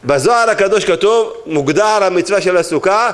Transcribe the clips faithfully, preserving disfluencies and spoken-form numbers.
בזוהר הקדוש כתוב, מוגדר המצווה של הסוכה,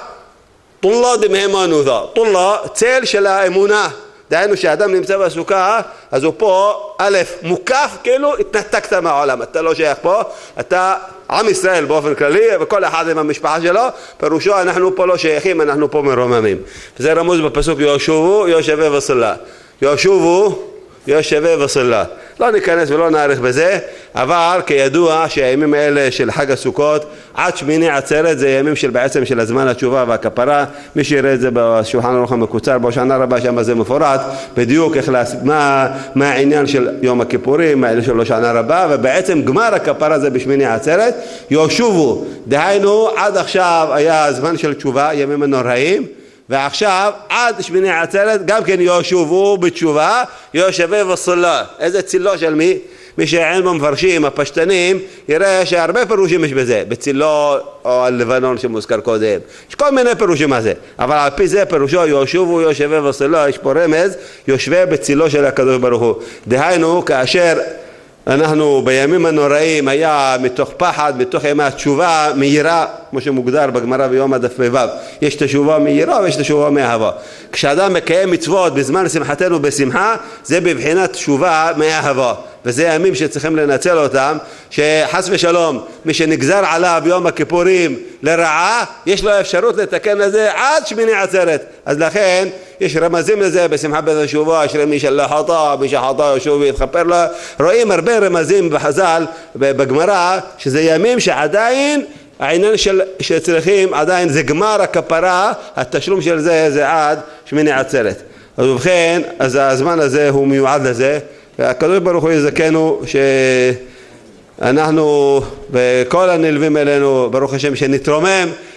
טולה דמהימנותא, טולה, צל של האמונה. דהיינו שהאדם נמצא בסוכה, אז הוא פה, א', מוקף, כאילו התנתקת מהעולם, אתה לא שייך פה, אתה עם ישראל באופן כללי, וכל אחד עם המשפחה שלו, פירושו אנחנו פה לא שייכים, אנחנו פה מרוממים. וזה רמוז בפסוק יהושובו, יושבי וסלה. יהושובו, יושבי וסלה. לא ניכנס ולא נאריך בזה, אבל כידוע שהימים האלה של חג הסוכות עד שמיני עצרת זה ימים של בעצם של הזמן התשובה והכפרה. מי שיראה את זה בשולחן ערוך המקוצר בהושענא רבה, שם זה מפורט בדיוק איך להס... מה, מה העניין של יום הכיפורים, מה העניין של הושענא רבה, ובעצם גמר הכפרה זה בשמיני עצרת. יהושובו, דהיינו עד עכשיו היה זמן של תשובה, ימים הנוראים, ועכשיו עד שמיני עצרת גם כן יהושובו בתשובה, יושבי וסלה. איזה צילו של מי? מי שעיין במפרשים, הפשטנים, יראה שהרבה פירושים יש בזה, בצילו או על לבנון שמוזכר קודם, יש כל מיני פירושים על זה, אבל על פי זה פירושו יהושובו יושבי וסלה, יש פה רמז, יושבי בצילו של הקדוש ברוך הוא. דהיינו כאשר אנחנו בימים הנוראים היה מתוך פחד, מתוך ימי התשובה מהירה, כמו שמוגדר בגמרא ביום הדף בבב, יש את התשובה מהירה ויש את התשובה מאהבה. כשאדם מקיים מצוות בזמן שמחתנו בשמחה, זה בבחינת תשובה מאהבה, וזה ימים שצריכים לנצל אותם, שחס ושלום מי שנגזר עליו יום הכיפורים לרעה, יש לו אפשרות לתקן לזה עד שמיני עצרת. אז לכן יש רמזים לזה בשמחה בית השובוע, אשרי מי שלא חטא, מי שחטא ישוב ויתכפר לו. רואים הרבה רמזים בחז"ל בגמרא שזה ימים שעדיין העניין של שצריכים עדיין זה גמר הכפרה, התשלום של זה זה עד שמיני עצרת. אז ובכן, אז הזמן הזה הוא מיועד לזה, והקדוש ברוך הוא יזכנו שאנחנו בכל הנלווים אלינו ברוך השם שנתרומם